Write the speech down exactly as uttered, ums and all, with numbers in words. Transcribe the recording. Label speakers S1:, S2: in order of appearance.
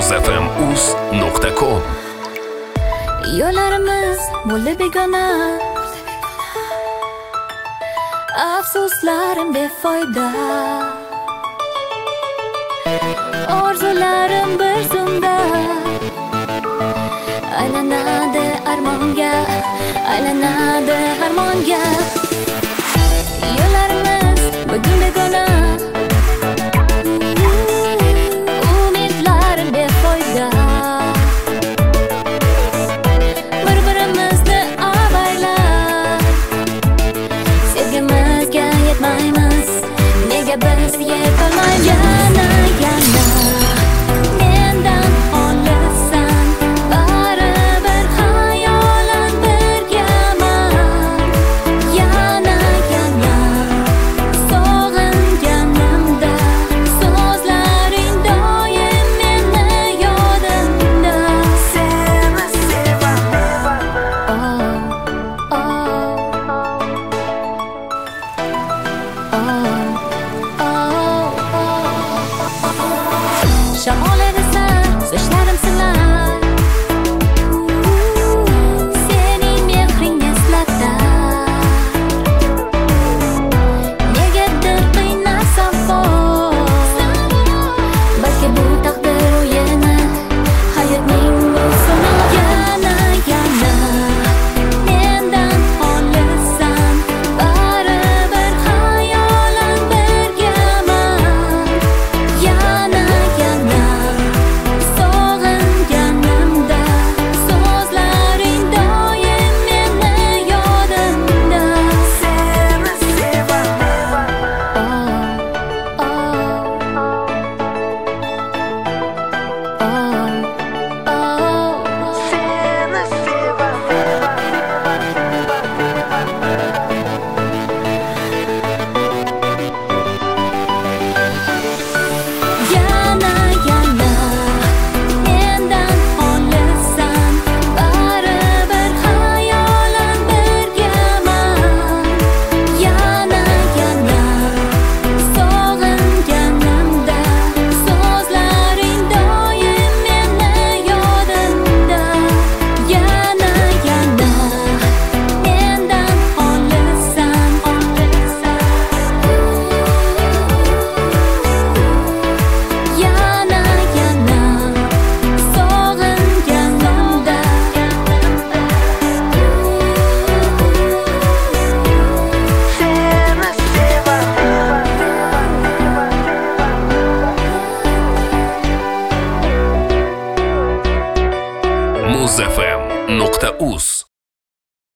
S1: muzfm uz nuqta com.
S2: Yo'llarimiz bo'ldi begona, afsuslarim befoyda, orzularim bir zumda aylanadi armonga, aylanadi armonga. Yo'llarimiz bugun begona, umidlarim befoyda, bir-birimizni avaylab sevgimizga yetmaymiz. Nega biz yetolmaymiz? Yana yana mendan olissan, baribir xayolan birgaman. Yana yana sog'inganimda, so'zlaring doim meni yodimda. Seni sevaman. Oh, oh, oh. Shamol edisan, sochlarim silar, sening mehring eslatar. Negadir qiynalsam xo'p, balki bu taqdir o'yini, hayotning usuli. Yana yana mendan olissan, baribir xayolan birgaman. Yana yana sog'inganimda, so'zlaring doim meni yodimda. Seni sevaman. Oh, oh, oh, oh. Seni sevaman. Yana yana mendan olissan, baribir xayolan birgaman. Yana yana sog'inganimda, so'zlaring doim meni yodimda. Yana yana mendan olissan, olissan. Yana yana sog'inganimda, seni sevaman.
S1: muzfm nuqta uz